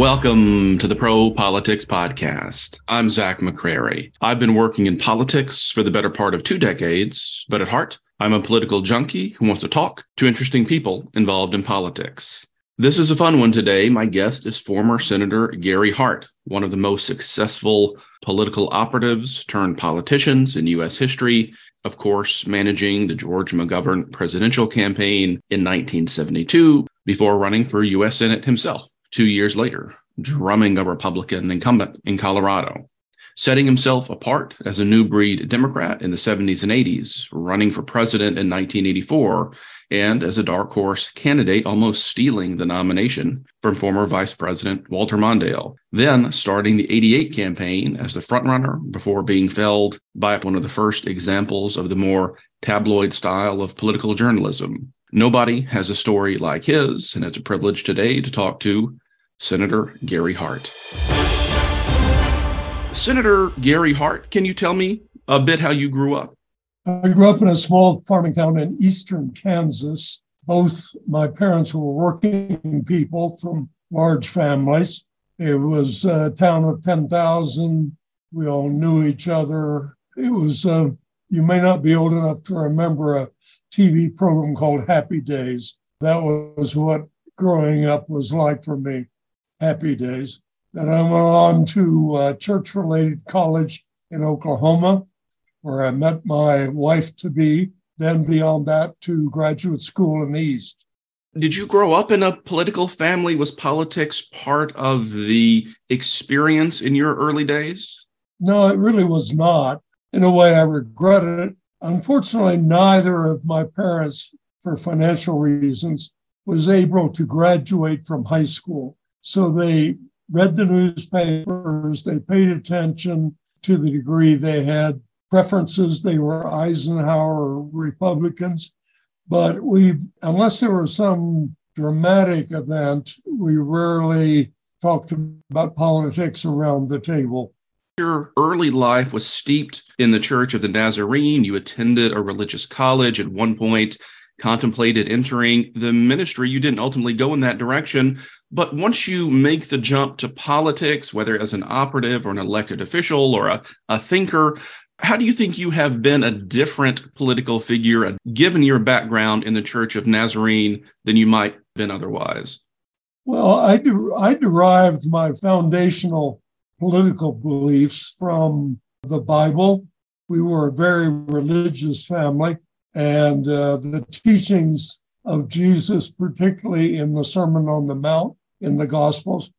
Welcome to the Pro Politics Podcast. I'm Zach McCrary. I've been working in politics for the better part of 2 decades, but at heart, I'm a political junkie who wants to talk to interesting people involved in politics. This is a fun one today. My guest is former Senator Gary Hart, one of the most successful political operatives turned politicians in U.S. history, of course, managing the George McGovern presidential campaign in 1972 before running for U.S. Senate himself 2 years later, drumming a Republican incumbent in Colorado, setting himself apart as a new breed Democrat in the 70s and 80s, running for president in 1984, and as a dark horse candidate, almost stealing the nomination from former Vice President Walter Mondale, then starting the 88 campaign as the frontrunner before being felled by one of the first examples of the more tabloid style of political journalism. Nobody has a story like his, and it's a privilege today to talk to Senator Gary Hart. Senator Gary Hart, can you tell me a bit how you grew up? I grew up in a small farming town in eastern Kansas. Both my parents were working people from large families. It was a town of 10,000. We all knew each other. It was, you may not be old enough to remember a TV program called Happy Days. That was what growing up was like for me, Happy Days. Then I went on to a church-related college in Oklahoma, where I met my wife-to-be. Then beyond that, to graduate school in the East. Did you grow up in a political family? Was politics part of the experience in your early days? No, it really was not. In a way, I regret it. Unfortunately, neither of my parents, for financial reasons, was able to graduate from high school. So they read the newspapers, they paid attention to the degree they had preferences. They were Eisenhower Republicans. But unless there was some dramatic event, we rarely talked about politics around the table. Your early life was steeped in the Church of the Nazarene. You attended a religious college at one point, contemplated entering the ministry. You didn't ultimately go in that direction. But once you make the jump to politics, whether as an operative or an elected official or a thinker, how do you think you have been a different political figure, given your background in the Church of Nazarene, than you might have been otherwise? Well, I derived my foundational political beliefs from the Bible. We were a very religious family, and the teachings of Jesus, particularly in the Sermon on the Mount, in the Gospels,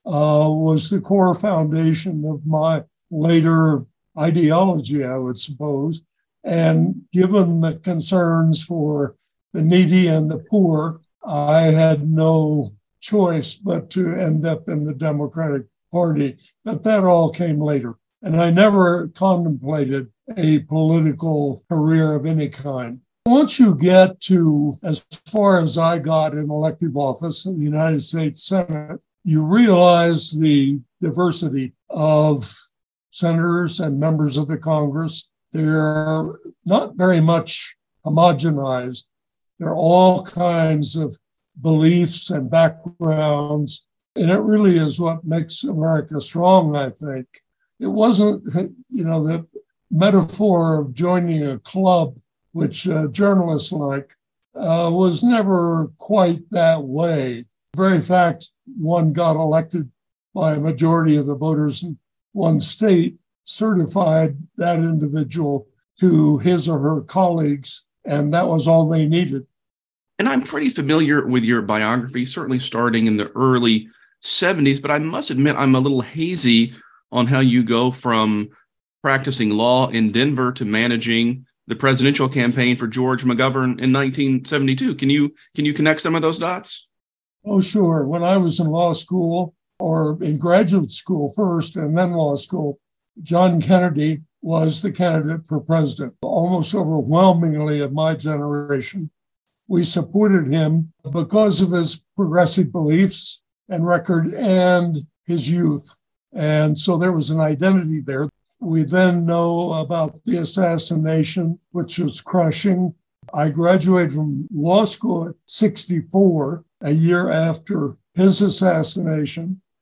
was the core foundation of my later ideology, I would suppose. And given the concerns for the needy and the poor, I had no choice but to end up in the Democratic Party. But that all came later. And I never contemplated a political career of any kind. Once you get to as far as I got in elective office in the United States Senate, you realize the diversity of senators and members of the Congress. They're not very much homogenized. There are all kinds of beliefs and backgrounds, and it really is what makes America strong, I think. It wasn't, the metaphor of joining a club, which journalists like, was never quite that way. The very fact one got elected by a majority of the voters in one state certified that individual to his or her colleagues, and that was all they needed. And I'm pretty familiar with your biography, certainly starting in the early 70s, but I must admit I'm a little hazy on how you go from practicing law in Denver to managing the presidential campaign for George McGovern in 1972. Can you connect some of those dots? Oh, sure. When I was in law school, or in graduate school first and then law school, John Kennedy was the candidate for president. Almost overwhelmingly of my generation, we supported him because of his progressive beliefs and record and his youth. And so there was an identity there. We then know about the assassination, which was crushing. I graduated from law school at 64, a year after his assassination.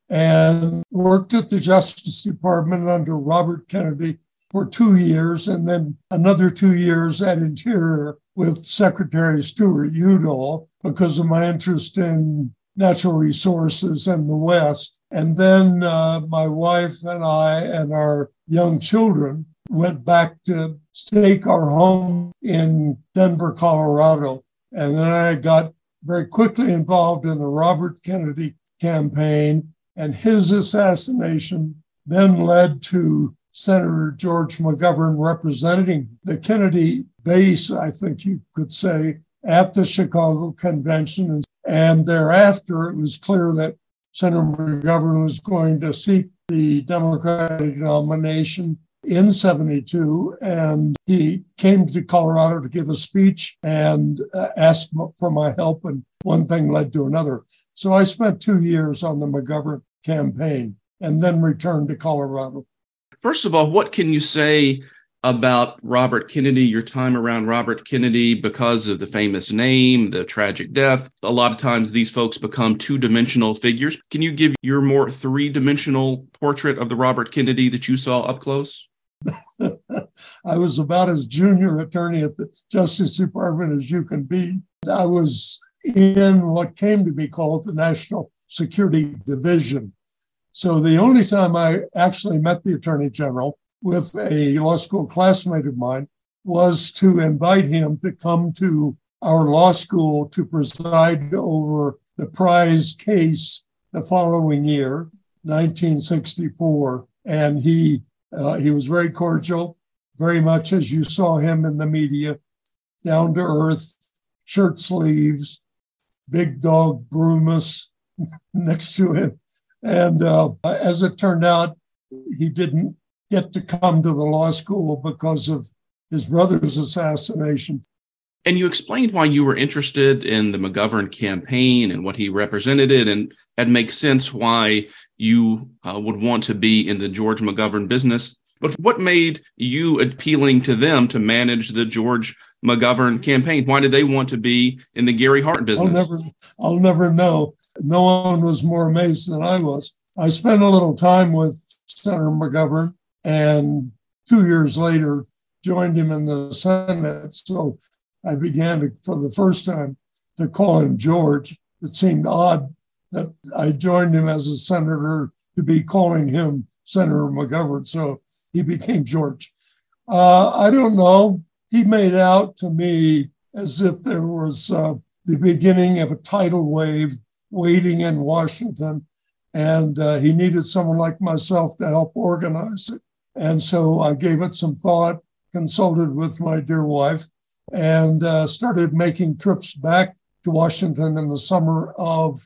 and worked at the Justice Department under Robert Kennedy for 2 years, and then another 2 years at Interior with Secretary Stuart Udall because of my interest in natural resources and the West. And then my wife and I and our young children went back to stake our home in Denver, Colorado. And then I got very quickly involved in the Robert Kennedy campaign, and his assassination then led to Senator George McGovern representing the Kennedy base, I think you could say, at the Chicago Convention. And thereafter, it was clear that Senator McGovern was going to seek the Democratic nomination in 72. And he came to Colorado to give a speech and asked for my help. And one thing led to another. So I spent 2 years on the McGovern campaign and then returned to Colorado. First of all, what can you say about Robert Kennedy, your time around Robert Kennedy, because of the famous name, the tragic death? A lot of times these folks become two-dimensional figures. Can you give your more three-dimensional portrait of the Robert Kennedy that you saw up close? I was about as junior attorney at the Justice Department as you can be. I was in what came to be called the National Security Division. So the only time I actually met the Attorney General with a law school classmate of mine was to invite him to come to our law school to preside over the prize case the following year, 1964. And he was very cordial, very much as you saw him in the media, down to earth, shirt sleeves, big dog Brumus next to him. And as it turned out, he didn't get to come to the law school because of his brother's assassination. And you explained why you were interested in the McGovern campaign and what he represented it, and it makes sense why you would want to be in the George McGovern business. But what made you appealing to them to manage the George McGovern campaign? Why did they want to be in the Gary Hart business? I'll never know. No one was more amazed than I was. I spent a little time with Senator McGovern, and 2 years later joined him in the Senate. So I began to, for the first time, to call him George. It seemed odd that I joined him as a senator to be calling him Senator McGovern. So he became George. I don't know. He made out to me as if there was the beginning of a tidal wave waiting in Washington, and he needed someone like myself to help organize it. And so I gave it some thought, consulted with my dear wife, and started making trips back to Washington in the summer of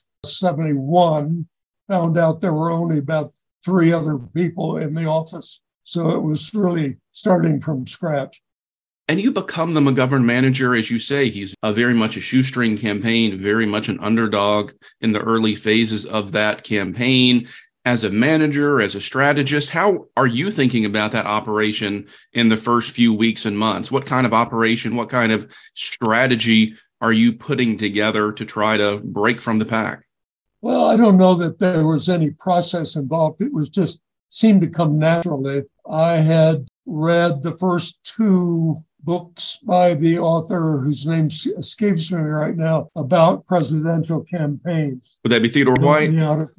71. Found out there were only about 3 other people in the office. So it was really starting from scratch. And you become the McGovern manager, as you say. He's very much a shoestring campaign, very much an underdog in the early phases of that campaign. As a manager, as a strategist, how are you thinking about that operation in the first few weeks and months? What kind of operation, what kind of strategy are you putting together to try to break from the pack? Well, I don't know that there was any process involved. It was just seemed to come naturally. I had read the first 2 books by the author whose name escapes me right now about presidential campaigns. Would that be Theodore White?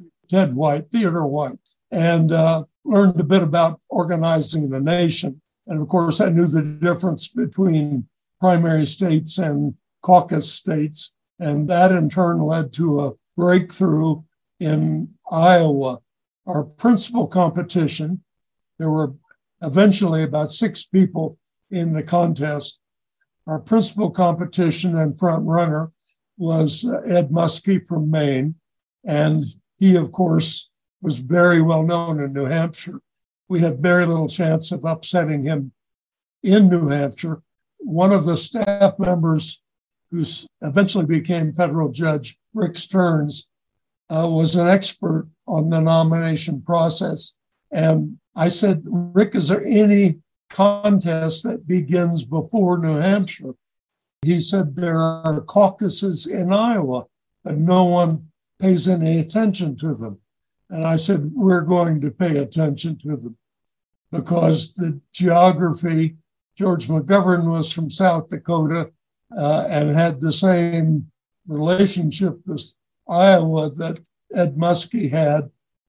Theodore White, and learned a bit about organizing the nation. And of course, I knew the difference between primary states and caucus states. And that in turn led to a breakthrough in Iowa. Our principal competition, there were eventually about 6 people in the contest. Our principal competition and front runner was Ed Muskie from Maine. And he, of course, was very well known in New Hampshire. We had very little chance of upsetting him in New Hampshire. One of the staff members who eventually became federal judge, Rick Stearns, was an expert on the nomination process. And I said, Rick, is there any contest that begins before New Hampshire? He said, there are caucuses in Iowa, but no one pays any attention to them. And I said, we're going to pay attention to them because the geography, George McGovern was from South Dakota and had the same relationship with Iowa that Ed Muskie had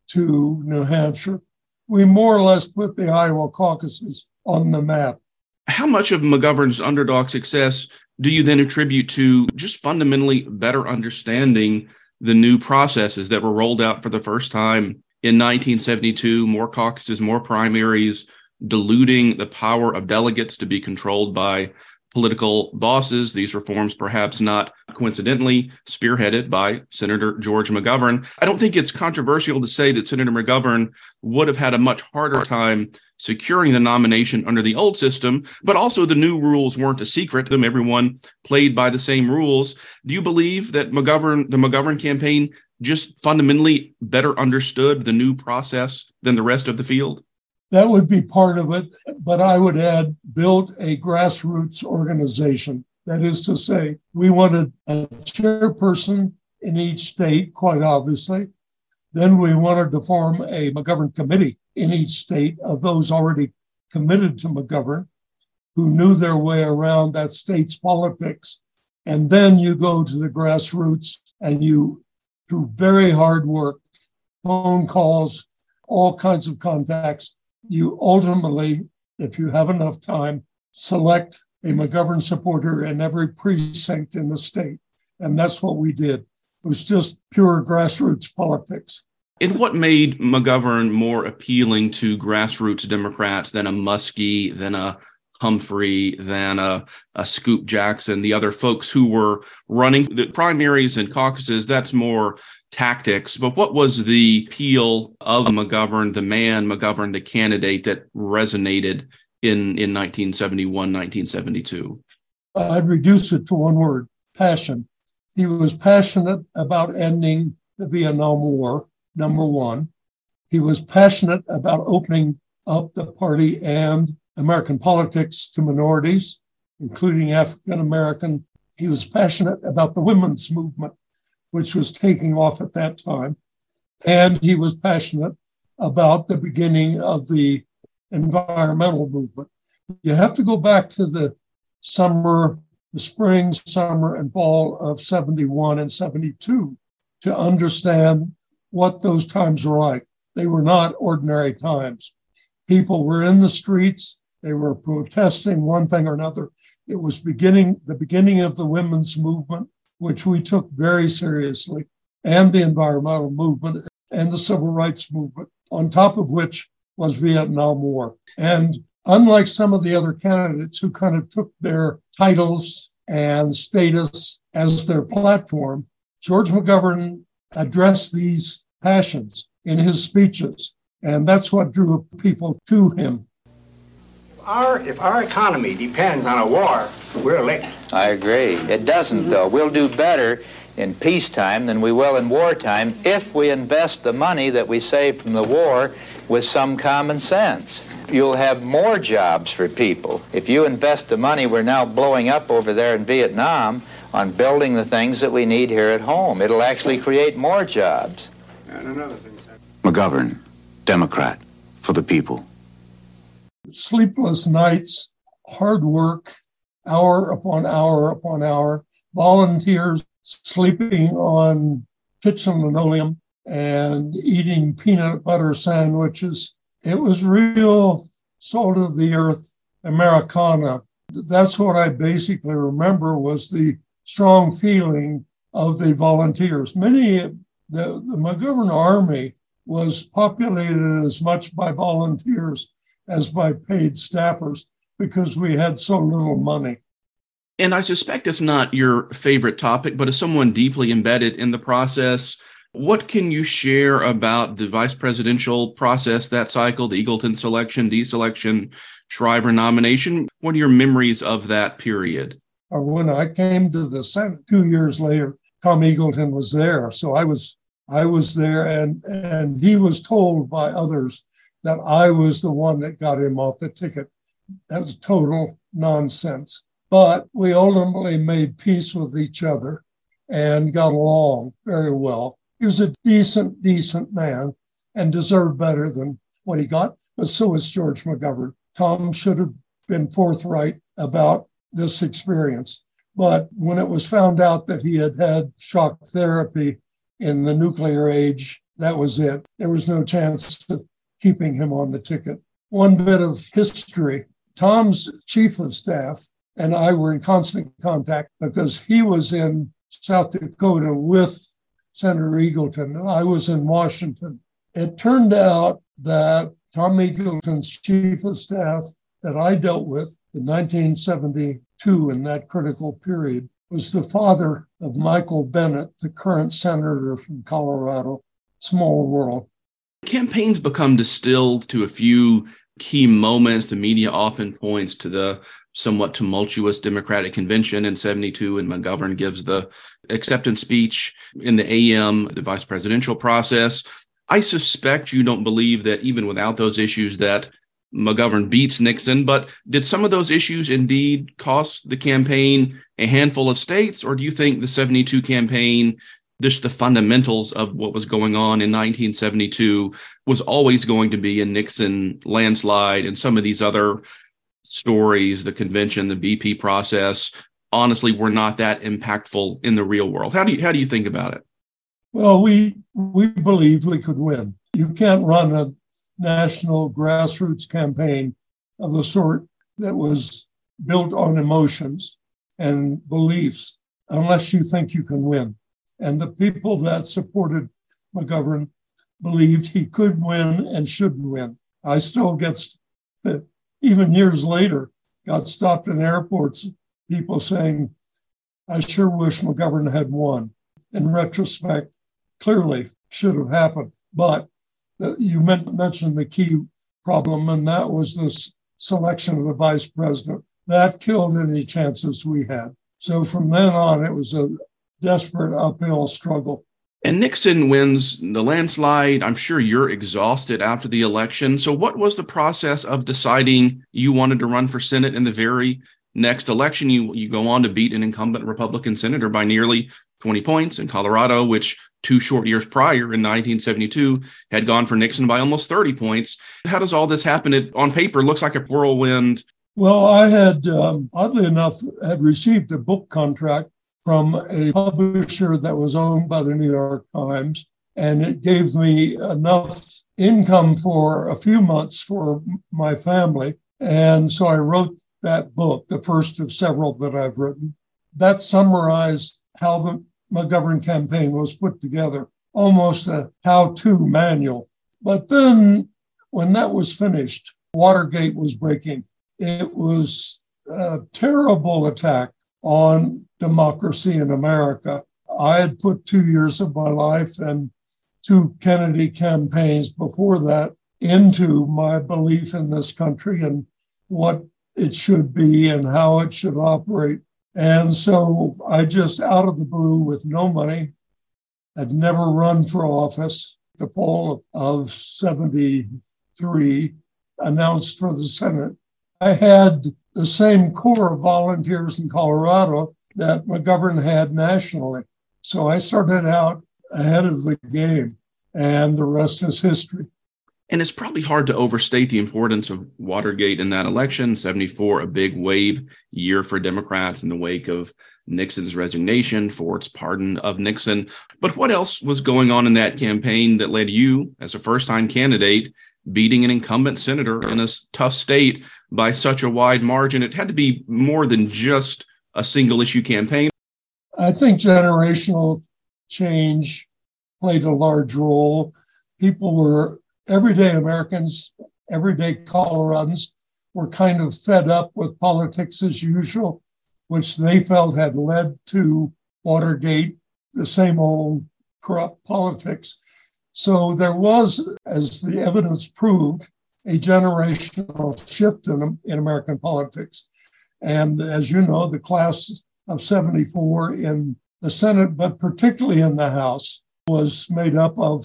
to New Hampshire. We more or less put the Iowa caucuses on the map. How much of McGovern's underdog success do you then attribute to just fundamentally better understanding the new processes that were rolled out for the first time in 1972, more caucuses, more primaries, diluting the power of delegates to be controlled by political bosses, these reforms perhaps not coincidentally spearheaded by Senator George McGovern? I don't think it's controversial to say that Senator McGovern would have had a much harder time securing the nomination under the old system, but also the new rules weren't a secret. Everyone played by the same rules. Do you believe that the McGovern campaign just fundamentally better understood the new process than the rest of the field? That would be part of it, but I would add, built a grassroots organization. That is to say, we wanted a chairperson in each state, quite obviously. Then we wanted to form a McGovern committee in each state of those already committed to McGovern, who knew their way around that state's politics. And then you go to the grassroots and you, through very hard work, phone calls, all kinds of contacts, you ultimately, if you have enough time, select a McGovern supporter in every precinct in the state. And that's what we did. It was just pure grassroots politics. And what made McGovern more appealing to grassroots Democrats than a Muskie, than a Humphrey, than a Scoop Jackson, the other folks who were running the primaries and caucuses? That's more tactics. But what was the appeal of McGovern, the man McGovern, the candidate, that resonated in 1971, 1972? I'd reduce it to one word: passion. He was passionate about ending the Vietnam War, number one. He was passionate about opening up the party and American politics to minorities, including African American. He was passionate about the women's movement, which was taking off at that time. And he was passionate about the beginning of the environmental movement. You have to go back to the spring, summer, and fall of 71 and 72 to understand what those times were like. They were not ordinary times. People were in the streets. They were protesting one thing or another. It was the beginning of the women's movement, which we took very seriously, and the environmental movement and the civil rights movement, on top of which was Vietnam War. And unlike some of the other candidates who kind of took their titles and status as their platform, George McGovern addressed these passions in his speeches, and that's what drew people to him. If our economy depends on a war, we're licked. I agree. It doesn't, though. We'll do better in peacetime than we will in wartime if we invest the money that we save from the war with some common sense. You'll have more jobs for people. If you invest the money we're now blowing up over there in Vietnam on building the things that we need here at home, it'll actually create more jobs. And another thing, McGovern, Democrat, for the people. Sleepless nights, hard work, hour upon hour upon hour, volunteers sleeping on kitchen linoleum and eating peanut butter sandwiches. It was real salt of the earth Americana. That's what I basically remember, was the strong feeling of the volunteers. The McGovern Army was populated as much by volunteers as by paid staffers because we had so little money. And I suspect it's not your favorite topic, but as someone deeply embedded in the process, what can you share about the vice presidential process, that cycle, the Eagleton selection, deselection, Shriver nomination? What are your memories of that period? When I came to the Senate 2 years later, Tom Eagleton was there. So I was there, and he was told by others that I was the one that got him off the ticket. That was total nonsense. But we ultimately made peace with each other and got along very well. He was a decent man. and deserved better than what he got, but so is George McGovern. Tom should have been forthright about this experience. But when it was found out that he had had shock therapy in the nuclear age, that was it. There was no chance of keeping him on the ticket. One bit of history, Tom's chief of staff and I were in constant contact because he was in South Dakota with Senator Eagleton, and I was in Washington. It turned out that Tom Eagleton's chief of staff that I dealt with in 1972 in that critical period was the father of Michael Bennet, the current senator from Colorado. Small world. Campaigns become distilled to a few key moments. The media often points to the somewhat tumultuous Democratic convention in 72, and McGovern gives the acceptance speech in the AM, the vice presidential process. I suspect you don't believe that even without those issues that McGovern beats Nixon, but did some of those issues indeed cost the campaign a handful of states, or do you think the 72 campaign, just the fundamentals of what was going on in 1972, was always going to be a Nixon landslide, and some of these other stories, the convention, the BP process, honestly were not that impactful in the real world? How do you think about it? Well, we believed we could win. You can't run a national grassroots campaign of the sort that was built on emotions and beliefs unless you think you can win. And the people that supported McGovern believed he could win and should win. I still get, even years later, got stopped in airports, people saying, I sure wish McGovern had won. In retrospect, clearly should have happened. But you mentioned the key problem, and that was the selection of the vice president. That killed any chances we had. So from then on, it was a desperate uphill struggle. And Nixon wins the landslide. I'm sure you're exhausted after the election. So what was the process of deciding you wanted to run for Senate in the very next election? You go on to beat an incumbent Republican senator by nearly 20 points in Colorado, which 2 short years prior in 1972 had gone for Nixon by almost 30 points. How does all this happen? It, on paper, looks like a whirlwind. Well, I had, oddly enough, had received a book contract from a publisher that was owned by the New York Times, and it gave me enough income for a few months for my family. And so I wrote that book, the first of several that I've written. That summarized how the McGovern campaign was put together, almost a how-to manual. But then when that was finished, Watergate was breaking. It was a terrible attack on democracy in America. I had put 2 years of my life and 2 Kennedy campaigns before that into my belief in this country and what it should be and how it should operate. And so I just, out of the blue, with no money, had never run for office. The fall of 73, announced for the Senate. I had the same core of volunteers in Colorado that McGovern had nationally. So I started out ahead of the game, and the rest is history. And it's probably hard to overstate the importance of Watergate in that election. 74, a big wave year for Democrats in the wake of Nixon's resignation, Ford's pardon of Nixon. But what else was going on in that campaign that led you, as a first-time candidate, beating an incumbent senator in a tough state by such a wide margin? It had to be more than just a single-issue campaign. I think generational change played a large role. People were everyday Americans, everyday Coloradans were kind of fed up with politics as usual, which they felt had led to Watergate, the same old corrupt politics. So there was, as the evidence proved, a generational shift in American politics. And as you know, the class of 74 in the Senate, but particularly in the House, was made up of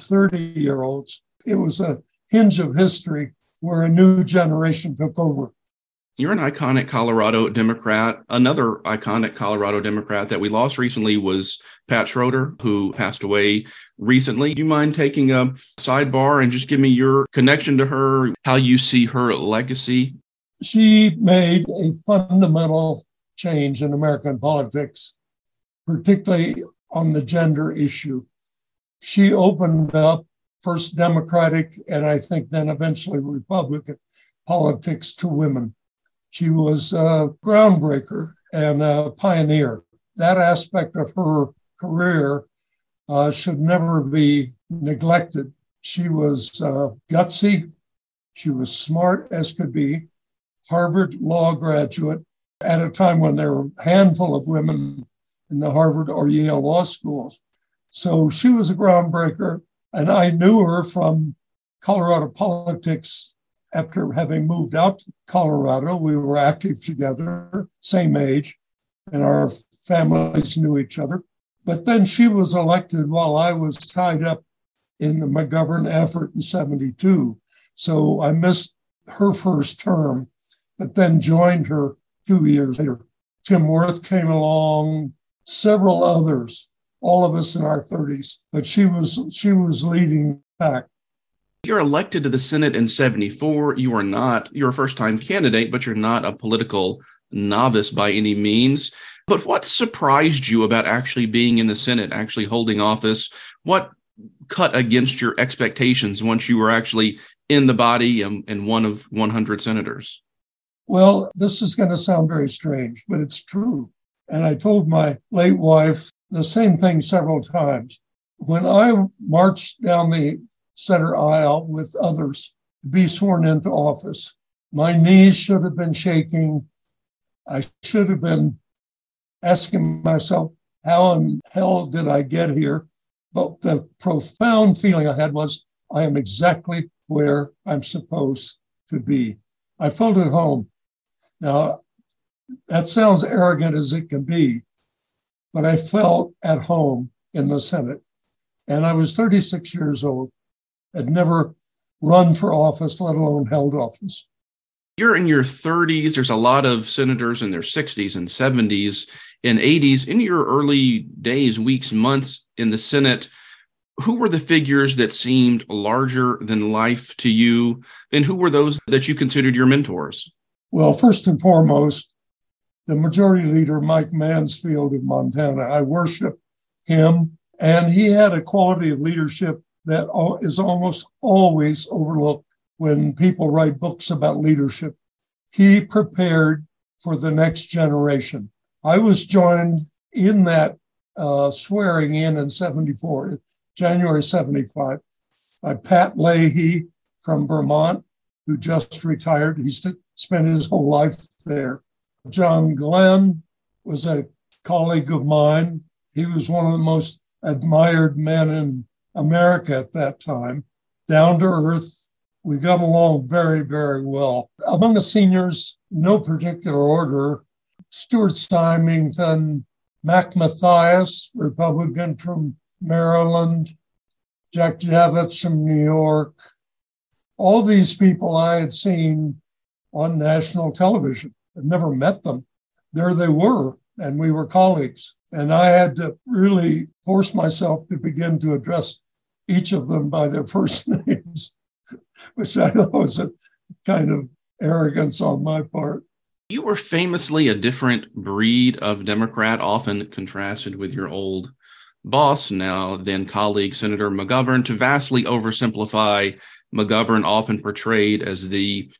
30-year-olds. It was a hinge of history where a new generation took over. You're an iconic Colorado Democrat. Another iconic Colorado Democrat that we lost recently was Pat Schroeder, who passed away recently. Do you mind taking a sidebar and just give me your connection to her, how you see her legacy? She made a fundamental change in American politics, particularly on the gender issue. She opened up first Democratic and I think then eventually Republican politics to women. She was a groundbreaker and a pioneer. That aspect of her career should never be neglected. She was gutsy. She was smart as could be, Harvard law graduate at a time when there were a handful of women in the Harvard or Yale law schools. So she was a groundbreaker, and I knew her from Colorado politics. After having moved out to Colorado, we were active together, same age, and our families knew each other. But then she was elected while I was tied up in the McGovern effort in 72. So I missed her first term, but then joined her 2 years later. Tim Wirth came along, several others, all of us in our 30s, but she was leading back. You're elected to the Senate in 74. You're a first-time candidate, but you're not a political novice by any means. But what surprised you about actually being in the Senate, actually holding office? What cut against your expectations once you were actually in the body and one of 100 senators? Well, this is going to sound very strange, but it's true. And I told my late wife the same thing several times. When I marched down the center aisle with others to be sworn into office, my knees should have been shaking. I should have been asking myself, how in hell did I get here? But the profound feeling I had was, I am exactly where I'm supposed to be. I felt at home. Now, that sounds arrogant as it can be, but I felt at home in the Senate. And I was 36 years old. I'd never run for office, let alone held office. You're in your 30s. There's a lot of senators in their 60s and 70s and 80s. In your early days, weeks, months in the Senate, who were the figures that seemed larger than life to you? And who were those that you considered your mentors? Well, first and foremost, the majority leader, Mike Mansfield of Montana. I worship him, and he had a quality of leadership that is almost always overlooked when people write books about leadership. He prepared for the next generation. I was joined in that swearing in 74, January 75, by Pat Leahy from Vermont, who just retired. He spent his whole life there. John Glenn was a colleague of mine. He was one of the most admired men in America at that time, down to earth. We got along very, very well. Among the seniors, no particular order, Stuart Symington, Mac Mathias, Republican from Maryland, Jack Javits from New York. All these people I had seen on national television. I'd never met them. There they were, and we were colleagues. And I had to really force myself to begin to address each of them by their first names, which I thought was a kind of arrogance on my part. You were famously a different breed of Democrat, often contrasted with your old boss, now then colleague, Senator McGovern. To vastly oversimplify, McGovern often portrayed as the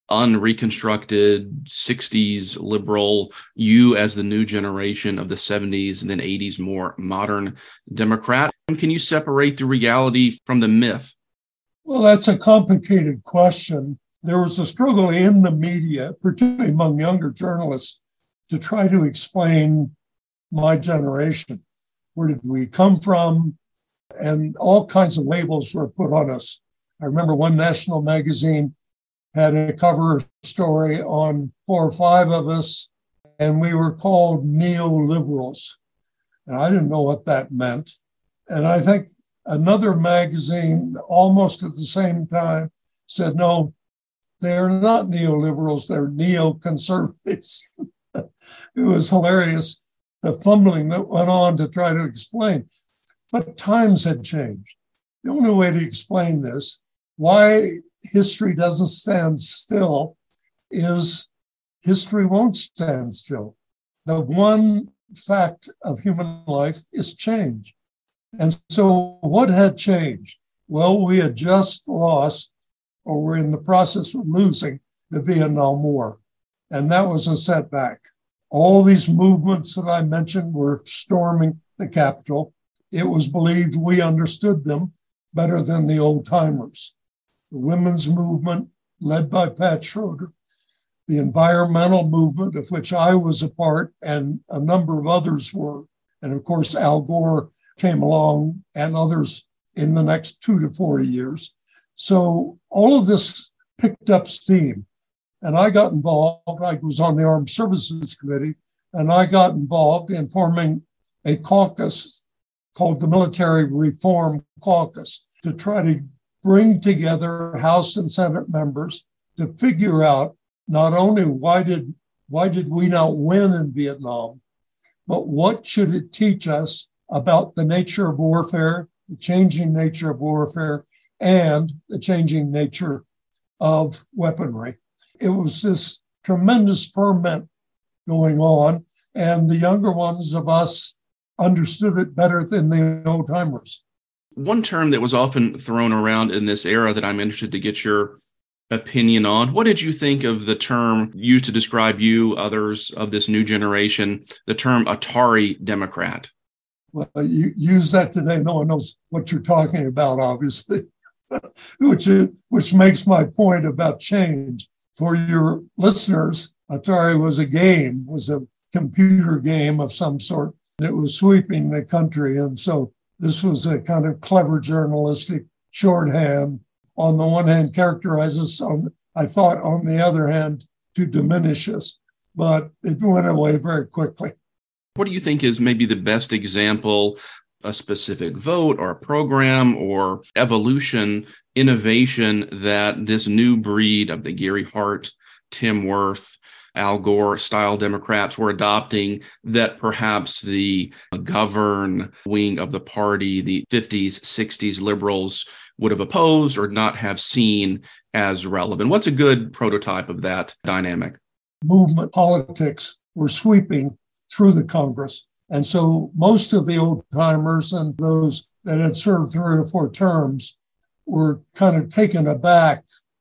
unreconstructed 60s liberal, you as the new generation of the 70s and then 80s more modern Democrat. Can you separate the reality from the myth? Well, that's a complicated question. There was a struggle in the media, particularly among younger journalists, to try to explain my generation. Where did we come from? And all kinds of labels were put on us. I remember one national magazine had a cover story on 4 or 5 of us, and we were called neoliberals. And I didn't know what that meant. And I think another magazine, almost at the same time, said, no, They're not neoliberals, they're neoconservatives. It was hilarious, the fumbling that went on to try to explain. But times had changed. The only way to explain this, why history doesn't stand still, is history won't stand still. The one fact of human life is change. And so what had changed? Well, we had just lost, or we're in the process of losing, the Vietnam War. And that was a setback. All these movements that I mentioned were storming the Capitol. It was believed we understood them better than the old timers. The women's movement, led by Pat Schroeder, the environmental movement, of which I was a part and a number of others were. And of course, Al Gore came along and others in the next 2 to 4 years. So all of this picked up steam. And I got involved. I was on the Armed Services Committee, and I got involved in forming a caucus called the Military Reform Caucus to try to bring together House and Senate members to figure out not only why did we not win in Vietnam, but what should it teach us about the nature of warfare, the changing nature of warfare, and the changing nature of weaponry. It was this tremendous ferment going on, and the younger ones of us understood it better than the old timers. One term that was often thrown around in this era that I'm interested to get your opinion on. What did you think of the term used to describe you, others of this new generation, the term Atari Democrat? Well, you use that today. No one knows what you're talking about, obviously, which makes my point about change. For your listeners, Atari was a computer game of some sort. It was sweeping the country. And so this was a kind of clever journalistic shorthand. On the one hand, characterize us, I thought, on the other hand, to diminish us. But it went away very quickly. What do you think is maybe the best example, a specific vote or a program or evolution, innovation that this new breed of the Gary Hart, Tim Wirth, Al Gore style Democrats were adopting that perhaps the govern wing of the party, the 50s, 60s liberals would have opposed or not have seen as relevant? What's a good prototype of that dynamic? Movement politics were sweeping through the Congress. And so most of the old timers and those that had served 3 or 4 terms were kind of taken aback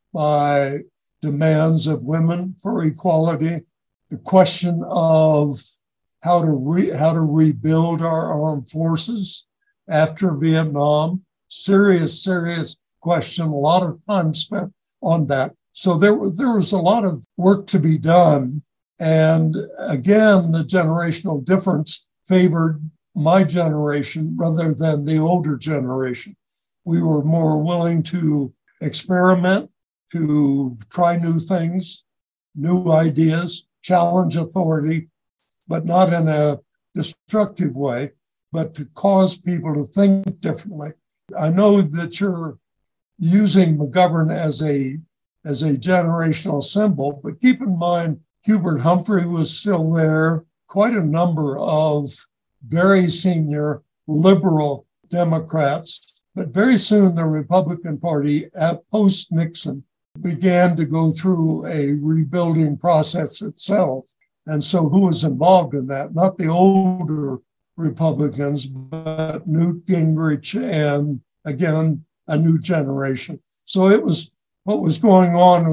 by demands of women for equality, the question of how to rebuild our armed forces after Vietnam. Serious question, a lot of time spent on that. So there was a lot of work to be done. And again, the generational difference favored my generation rather than the older generation. We were more willing to experiment, to try new things, new ideas, challenge authority, but not in a destructive way, but to cause people to think differently. I know that you're using McGovern as a generational symbol, but keep in mind, Hubert Humphrey was still there, quite a number of very senior liberal Democrats, but very soon the Republican Party at post-Nixon began to go through a rebuilding process itself. And so who was involved in that? Not the older Republicans, but Newt Gingrich and, again, a new generation. So it was what was going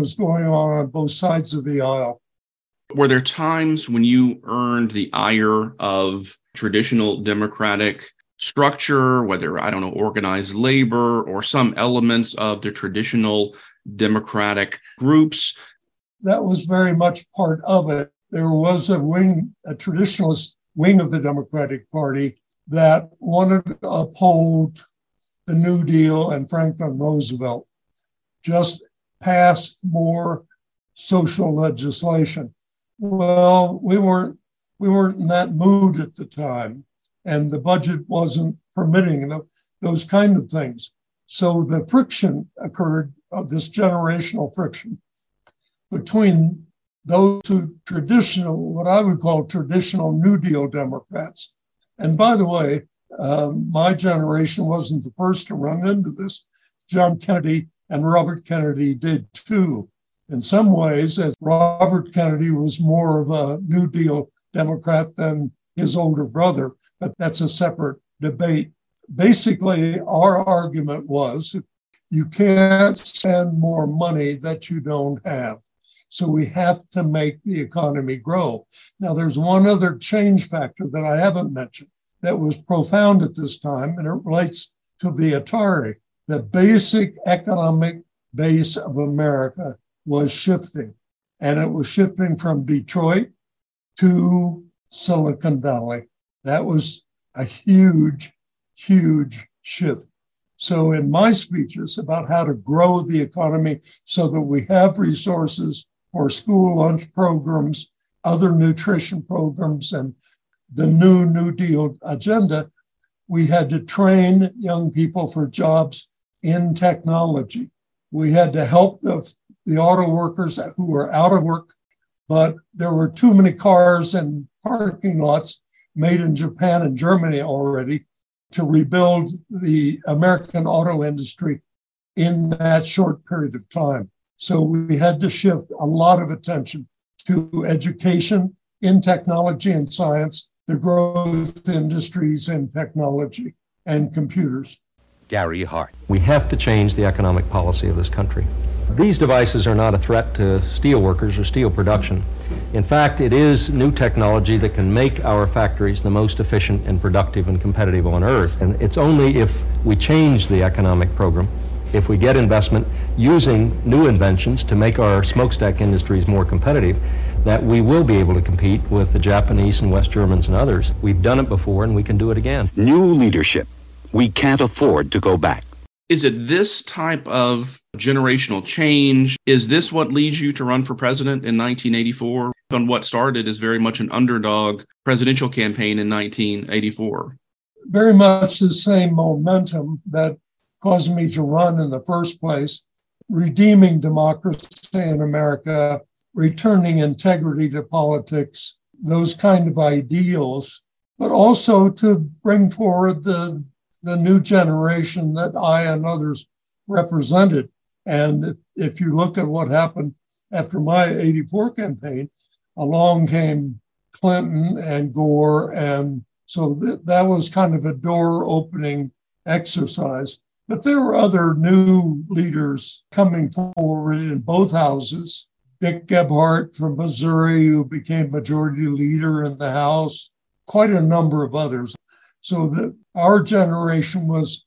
on both sides of the aisle. Were there times when you earned the ire of traditional Democratic structure, whether, organized labor or some elements of the traditional Democratic groups? That was very much part of it. There was a traditionalist wing of the Democratic Party that wanted to uphold the New Deal and Franklin Roosevelt, just pass more social legislation. Well, we weren't in that mood at the time, and the budget wasn't permitting those kind of things. So the friction occurred, this generational friction between those two traditional, what I would call traditional New Deal Democrats. And by the way, my generation wasn't the first to run into this. John Kennedy and Robert Kennedy did too. In some ways, as Robert Kennedy was more of a New Deal Democrat than his older brother, but that's a separate debate. Basically, our argument was you can't spend more money that you don't have. So we have to make the economy grow. Now, there's one other change factor that I haven't mentioned that was profound at this time, and it relates to the Atari. The basic economic base of America was shifting, and it was shifting from Detroit to Silicon Valley. That was a huge, huge shift. So in my speeches about how to grow the economy so that we have resources for school lunch programs, other nutrition programs, and the New Deal agenda, we had to train young people for jobs in technology. We had to help the auto workers who were out of work, but there were too many cars and parking lots made in Japan and Germany already to rebuild the American auto industry in that short period of time. So we had to shift a lot of attention to education in technology and science, the growth industries in technology and computers. Gary Hart. We have to change the economic policy of this country. These devices are not a threat to steel workers or steel production. In fact, it is new technology that can make our factories the most efficient and productive and competitive on Earth. And it's only if we change the economic program, if we get investment using new inventions to make our smokestack industries more competitive, that we will be able to compete with the Japanese and West Germans and others. We've done it before and we can do it again. New leadership. We can't afford to go back. Is it this type of generational change? Is this what leads you to run for president in 1984? On what started as very much an underdog presidential campaign in 1984? Very much the same momentum that caused me to run in the first place, redeeming democracy in America, returning integrity to politics, those kind of ideals, but also to bring forward the new generation that I and others represented. And if you look at what happened after my 84 campaign, along came Clinton and Gore. And so that was kind of a door opening exercise. But there were other new leaders coming forward in both houses. Dick Gebhardt from Missouri, who became majority leader in the House, quite a number of others. So that our generation was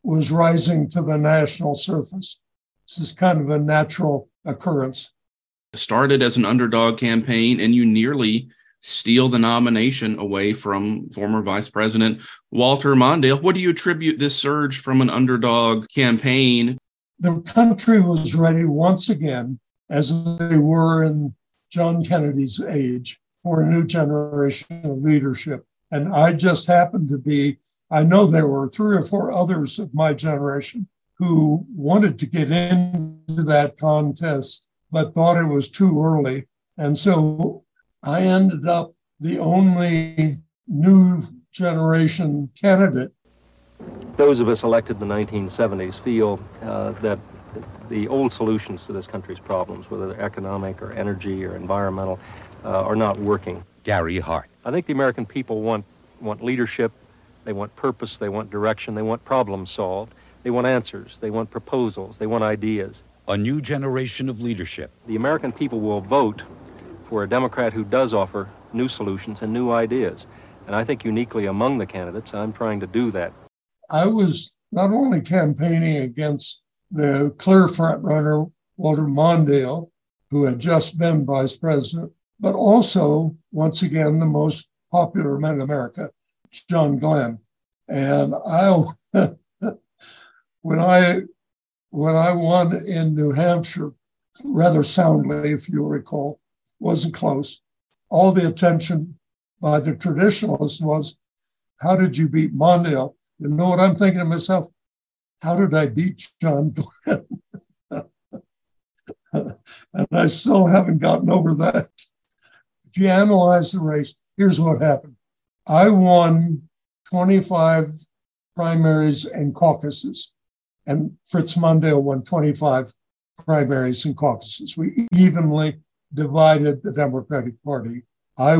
rising to the national surface. This is kind of a natural occurrence. It started as an underdog campaign, and you nearly steal the nomination away from former Vice President Walter Mondale. What do you attribute this surge from an underdog campaign? The country was ready once again, as they were in John Kennedy's age, for a new generation of leadership. And I just happened to be, I know there were 3 or 4 others of my generation who wanted to get into that contest, but thought it was too early. And so I ended up the only new generation candidate. Those of us elected in the 1970s feel that the old solutions to this country's problems, whether they're economic or energy or environmental, are not working. Gary Hart. I think the American people want leadership, they want purpose, they want direction, they want problems solved, they want answers, they want proposals, they want ideas. A new generation of leadership. The American people will vote for a Democrat who does offer new solutions and new ideas. And I think uniquely among the candidates, I'm trying to do that. I was not only campaigning against the clear front runner, Walter Mondale, who had just been vice president, but also, once again, the most popular man in America, John Glenn. And when I won in New Hampshire, rather soundly, if you'll recall, wasn't close. All the attention by the traditionalists was, how did you beat Mondale? You know what I'm thinking to myself? How did I beat John Glenn? And I still haven't gotten over that. If you analyze the race, here's what happened. I won 25 primaries and caucuses, and Fritz Mondale won 25 primaries and caucuses. We evenly divided the Democratic Party. I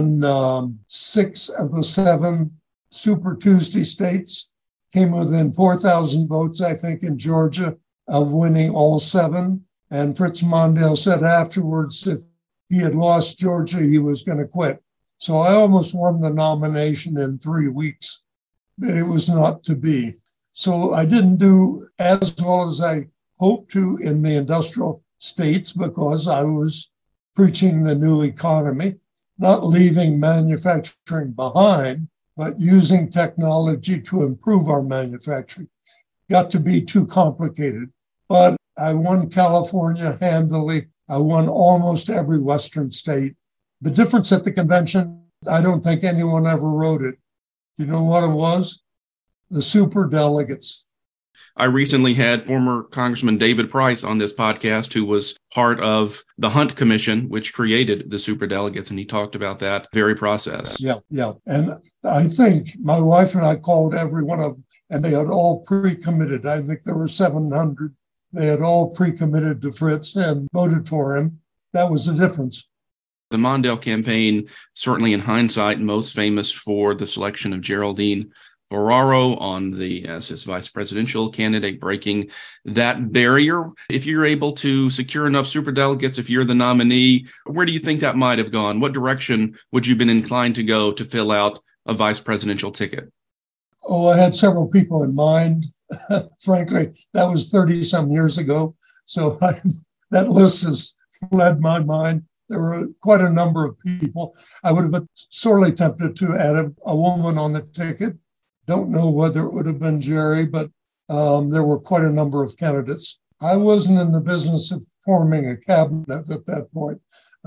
won 6 of the 7 Super Tuesday states, came within 4,000 votes, I think, in Georgia of winning all 7. And Fritz Mondale said afterwards if he had lost Georgia, he was going to quit. So I almost won the nomination in 3 weeks, but it was not to be. So I didn't do as well as I hoped to in the industrial states because I was preaching the new economy, not leaving manufacturing behind, but using technology to improve our manufacturing. Got to be too complicated. But I won California handily. I won almost every Western state. The difference at the convention, I don't think anyone ever wrote it. You know what it was? The super delegates. I recently had former Congressman David Price on this podcast, who was part of the Hunt Commission, which created the superdelegates, and he talked about that very process. Yeah. And I think my wife and I called every one of them, and they had all pre-committed. I think there were 700. They had all pre-committed to Fritz and voted for him. That was the difference. The Mondale campaign, certainly in hindsight, most famous for the selection of Geraldine Ferraro as his vice presidential candidate, breaking that barrier. If you're able to secure enough superdelegates, if you're the nominee, where do you think that might have gone? What direction would you have been inclined to go to fill out a vice presidential ticket? Oh, I had several people in mind. Frankly, that was 30-some years ago. So that list has fled my mind. There were quite a number of people. I would have been sorely tempted to add a woman on the ticket. Don't know whether it would have been Jerry, but there were quite a number of candidates. I wasn't in the business of forming a cabinet at that point.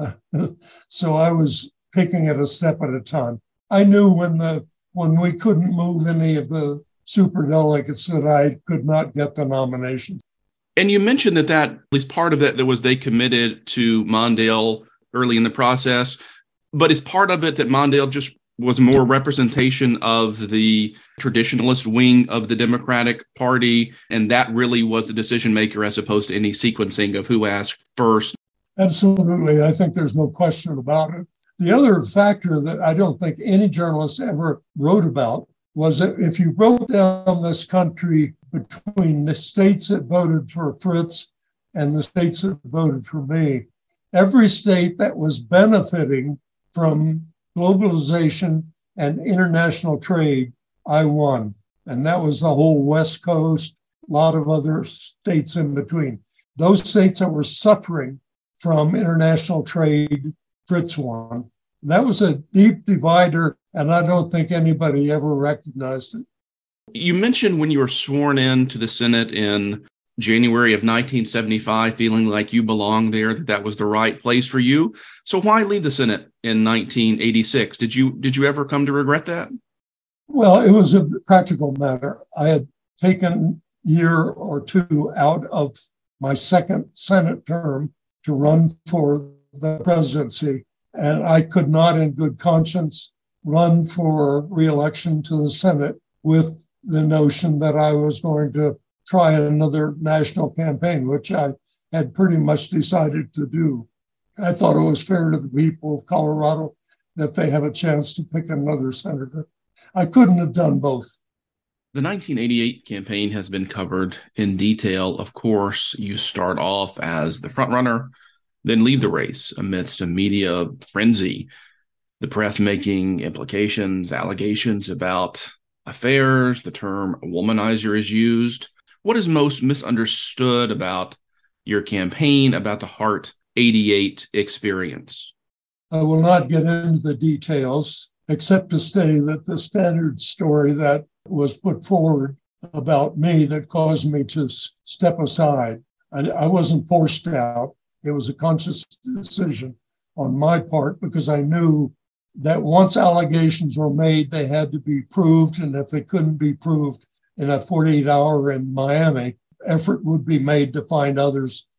So I was taking it a step at a time. I knew when we couldn't move any of the superdelegates that I could not get the nomination. And you mentioned that at least part of that was they committed to Mondale early in the process, but is part of it that Mondale just was more representation of the traditionalist wing of the Democratic Party, and that really was the decision maker as opposed to any sequencing of who asked first? Absolutely. I think there's no question about it. The other factor that I don't think any journalist ever wrote about was that if you broke down this country between the states that voted for Fritz and the states that voted for me, every state that was benefiting from globalization and international trade, I won. And that was the whole West Coast, a lot of other states in between. Those states that were suffering from international trade, Fritz won. That was a deep divider, and I don't think anybody ever recognized it. You mentioned when you were sworn in to the Senate in January of 1975, feeling like you belonged there, that was the right place for you. So why leave the Senate in 1986? Did you ever come to regret that? Well, it was a practical matter. I had taken a year or two out of my second Senate term to run for the presidency, and I could not in good conscience run for re-election to the Senate with the notion that I was going to try another national campaign, which I had pretty much decided to do. I thought it was fair to the people of Colorado that they have a chance to pick another senator. I couldn't have done both. The 1988 campaign has been covered in detail. Of course, you start off as the frontrunner, then leave the race amidst a media frenzy, the press making implications, allegations about affairs. The term womanizer is used. What is most misunderstood about your campaign, about the Hart 88 experience? I will not get into the details, except to say that the standard story that was put forward about me that caused me to step aside, I wasn't forced out. It was a conscious decision on my part because I knew that once allegations were made, they had to be proved. And if they couldn't be proved in a 48-hour in Miami, effort would be made to find others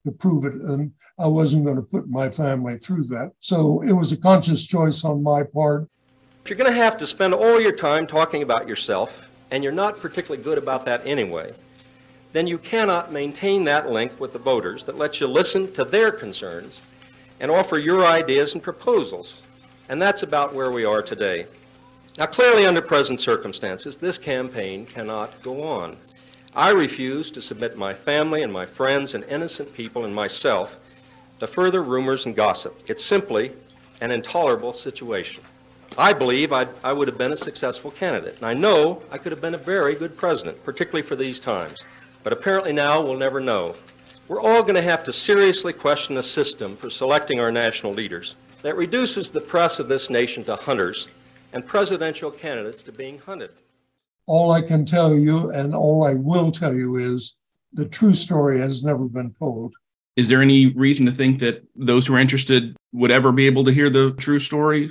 to prove it. And I wasn't going to put my family through that. So it was a conscious choice on my part. If you're going to have to spend all your time talking about yourself, and you're not particularly good about that anyway, then you cannot maintain that link with the voters that lets you listen to their concerns and offer your ideas and proposals. And that's about where we are today. Now, clearly, under present circumstances, this campaign cannot go on. I refuse to submit my family and my friends and innocent people and myself to further rumors and gossip. It's simply an intolerable situation. I believe I would have been a successful candidate, and I know I could have been a very good president, particularly for these times. But apparently now we'll never know. We're all going to have to seriously question the system for selecting our national leaders that reduces the press of this nation to hunters and presidential candidates to being hunted. All I can tell you, and all I will tell you, is the true story has never been told. Is there any reason to think that those who are interested would ever be able to hear the true story?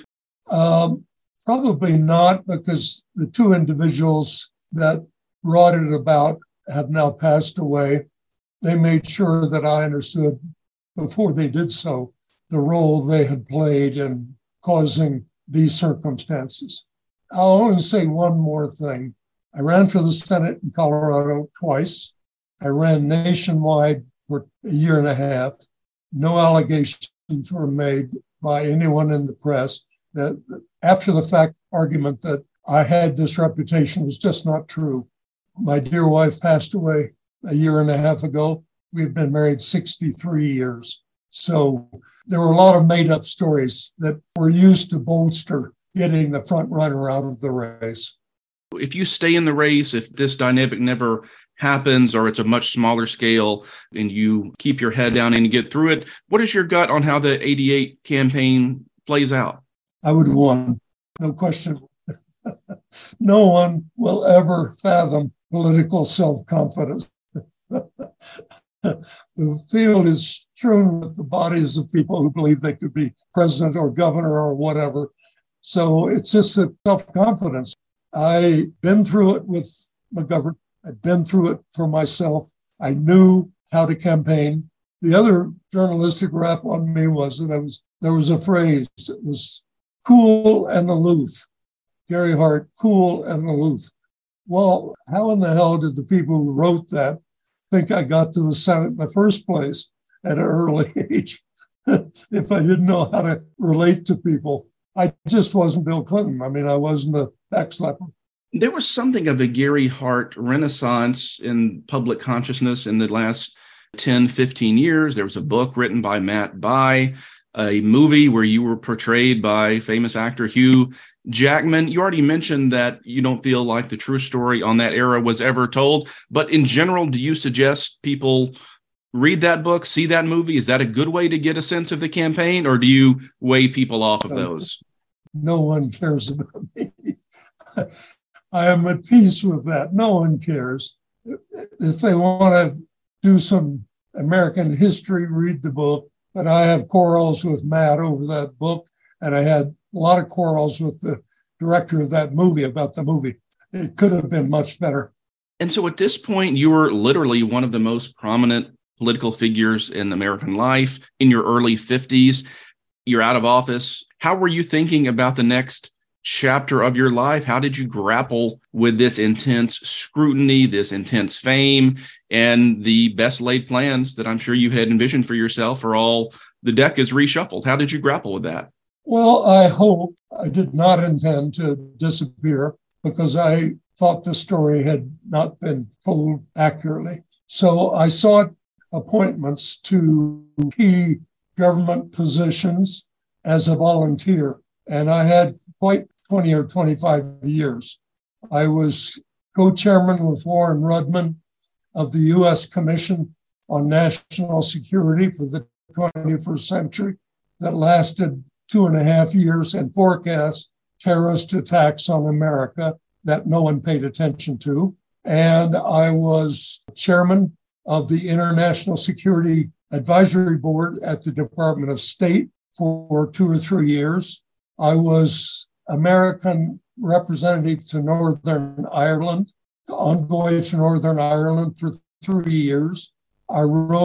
Probably not, because the two individuals that brought it about have now passed away. They made sure that I understood before they did so the role they had played in causing these circumstances. I'll only say one more thing. I ran for the Senate in Colorado twice. I ran nationwide for a year and a half. No allegations were made by anyone in the press. That after the fact argument that I had this reputation was just not true. My dear wife passed away a year and a half ago. We had been married 63 years. So there were a lot of made up stories that were used to bolster getting the front runner out of the race. If you stay in the race, if this dynamic never happens or it's a much smaller scale and you keep your head down and you get through it, what is your gut on how the 88 campaign plays out? I would have won, no question. No one will ever fathom political self-confidence. The field is strewn with the bodies of people who believe they could be president or governor or whatever. So it's just a self-confidence. I've been through it with McGovern. I've been through it for myself. I knew how to campaign. The other journalistic rap on me was that there was a phrase. It was cool and aloof. Gary Hart, cool and aloof. Well, how in the hell did the people who wrote that think I got to the Senate in the first place at an early age if I didn't know how to relate to people? I just wasn't Bill Clinton. I mean, I wasn't a backslapper. There was something of a Gary Hart renaissance in public consciousness in the last 10, 15 years. There was a book written by Matt Bai, a movie where you were portrayed by famous actor Hugh Jackman. You already mentioned that you don't feel like the true story on that era was ever told. But in general, do you suggest people read that book, see that movie? Is that a good way to get a sense of the campaign, or do you wave people off of those? No one cares about me. I am at peace with that. No one cares. If they want to do some American history, read the book. But I have quarrels with Matt over that book, and I had a lot of quarrels with the director of that movie about the movie. It could have been much better. And so at this point, you were literally one of the most prominent political figures in American life in your early 50s. You're out of office. How were you thinking about the next chapter of your life? How did you grapple with this intense scrutiny, this intense fame, and the best laid plans that I'm sure you had envisioned for yourself are all, the deck is reshuffled? How did you grapple with that? Well, I hope I did not intend to disappear because I thought the story had not been told accurately. So I sought appointments to key government positions as a volunteer. And I had quite 20 or 25 years. I was co-chairman with Warren Rudman of the U.S. Commission on National Security for the 21st century that lasted 2.5 years and forecast terrorist attacks on America that no one paid attention to. And I was chairman of the International Security Advisory Board at the Department of State for 2 or 3 years. I was American representative to Northern Ireland, envoy to Northern Ireland for 3 years. I wrote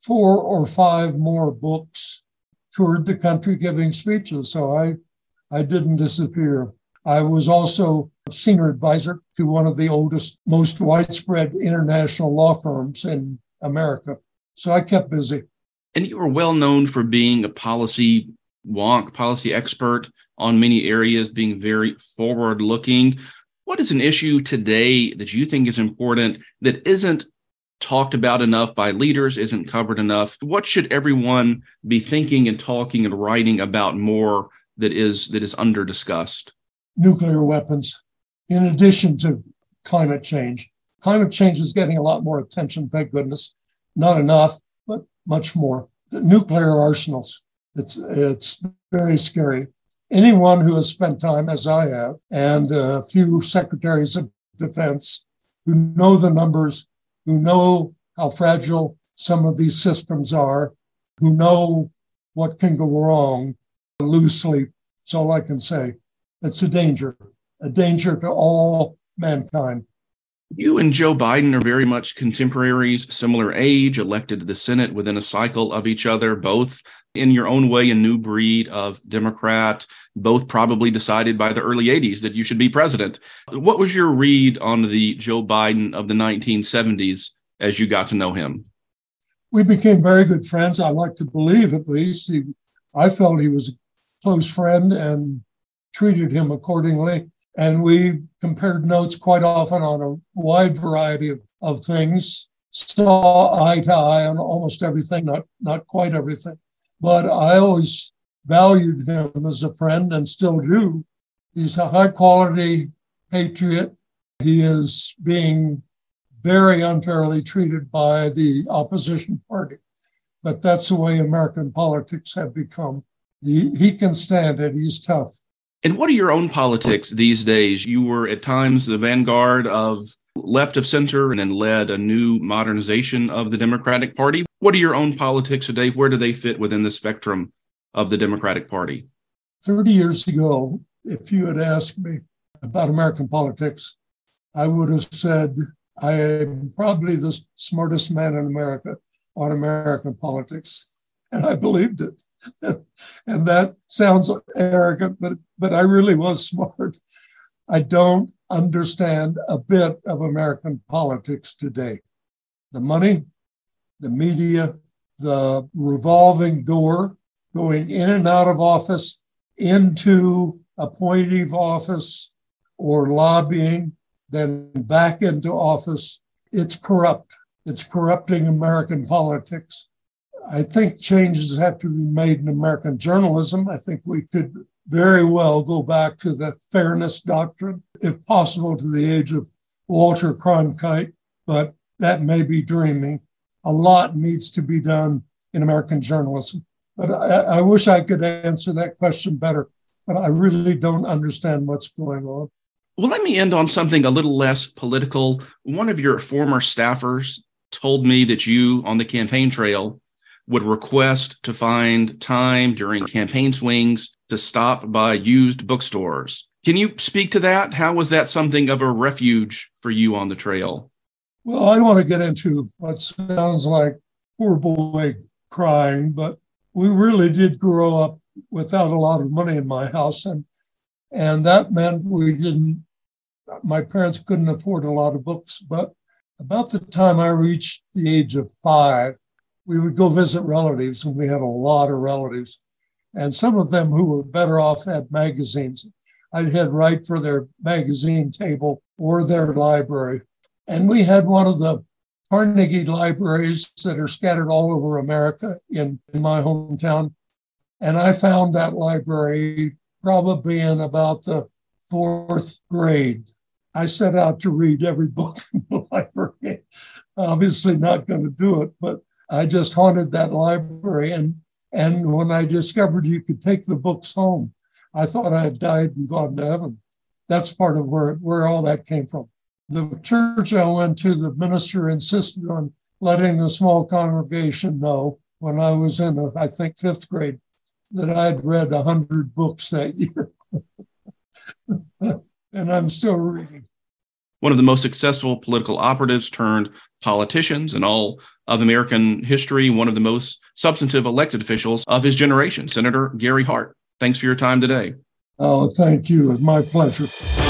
4 or 5 more books, toured the country giving speeches. So I didn't disappear. I was also a senior advisor to one of the oldest, most widespread international law firms in America. So I kept busy. And you were well known for being a policy wonk, policy expert on many areas, being very forward-looking. What is an issue today that you think is important that isn't talked about enough by leaders, isn't covered enough? What should everyone be thinking and talking and writing about more that is under-discussed? Nuclear weapons, in addition to climate change. Climate change is getting a lot more attention, thank goodness. Not enough, but much more. The nuclear arsenals, it's very scary. Anyone who has spent time, as I have, and a few secretaries of defense who know the numbers, who know how fragile some of these systems are, who know what can go wrong, lose sleep. That's all I can say. It's a danger to all mankind. You and Joe Biden are very much contemporaries, similar age, elected to the Senate within a cycle of each other, both in your own way a new breed of Democrat, both probably decided by the early 80s that you should be president. What was your read on the Joe Biden of the 1970s as you got to know him? We became very good friends. I like to believe, at least. I felt he was a close friend and treated him accordingly. And we compared notes quite often on a wide variety of things, saw eye to eye on almost everything, not quite everything. But I always valued him as a friend and still do. He's a high-quality patriot. He is being very unfairly treated by the opposition party. But that's the way American politics have become. He can stand it. He's tough. And what are your own politics these days? You were at times the vanguard of left of center and then led a new modernization of the Democratic Party. What are your own politics today? Where do they fit within the spectrum of the Democratic Party? 30 years ago, if you had asked me about American politics, I would have said I am probably the smartest man in America on American politics. And I believed it. And that sounds arrogant, but I really was smart. I don't understand a bit of American politics today. The money, the media, the revolving door, going in and out of office, into appointive office or lobbying, then back into office. It's corrupt. It's corrupting American politics. I think changes have to be made in American journalism. I think we could very well go back to the fairness doctrine, if possible, to the age of Walter Cronkite, but that may be dreaming. A lot needs to be done in American journalism. But I wish I could answer that question better, but I really don't understand what's going on. Well, let me end on something a little less political. One of your former staffers told me that you, on the campaign trail, would request to find time during campaign swings to stop by used bookstores. Can you speak to that? How was that something of a refuge for you on the trail? Well, I don't want to get into what sounds like poor boy crying, but we really did grow up without a lot of money in my house. And that meant my parents couldn't afford a lot of books. But about the time I reached the age of 5, we would go visit relatives, and we had a lot of relatives. And some of them who were better off had magazines. I'd head right for their magazine table or their library. And we had one of the Carnegie libraries that are scattered all over America in my hometown. And I found that library probably in about the 4th grade. I set out to read every book in the library. Obviously not going to do it, but I just haunted that library. And when I discovered you could take the books home, I thought I had died and gone to heaven. That's part of where all that came from. The church I went to, the minister insisted on letting the small congregation know when I was in, I think, 5th grade, that I'd read 100 books that year. And I'm still reading. one of the most successful political operatives turned politicians in all of American history, one of the most substantive elected officials of his generation, Senator Gary Hart. Thanks for your time today. Oh, thank you. It's my pleasure.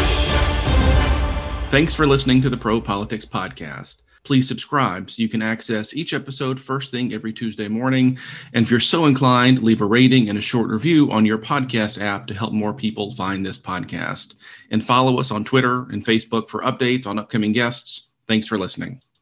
Thanks for listening to the Pro Politics Podcast. Please subscribe so you can access each episode first thing every Tuesday morning. And if you're so inclined, leave a rating and a short review on your podcast app to help more people find this podcast. And follow us on Twitter and Facebook for updates on upcoming guests. Thanks for listening.